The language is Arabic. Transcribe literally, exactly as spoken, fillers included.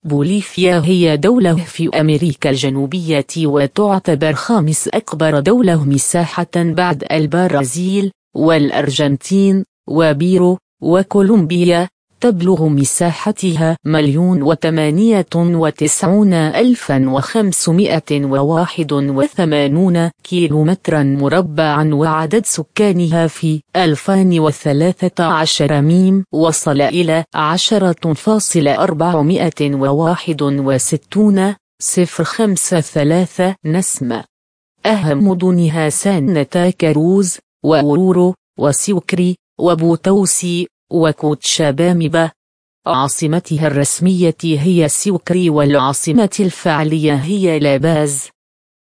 بوليفيا هي دولة في أمريكا الجنوبية، وتعتبر خامس أكبر دولة مساحة بعد البرازيل والأرجنتين وبيرو وكولومبيا. تبلغ مساحتها مليون وثمانية وتسعون ألفا وخمسمائة وواحد وثمانون كيلومترا مربعا، وعدد سكانها في ألفين وثلاثة عشر ميم وصل إلى عشرة فاصل أربعمائة وواحد وستين صفر خمسة ثلاثة نسمة. أهم مدنها سانتا كروز وأورورو وسيوكري وبوتوسي وكوتشابامبا. عاصمتها الرسمية هي سيوكري، والعاصمة الفعلية هي لاباز.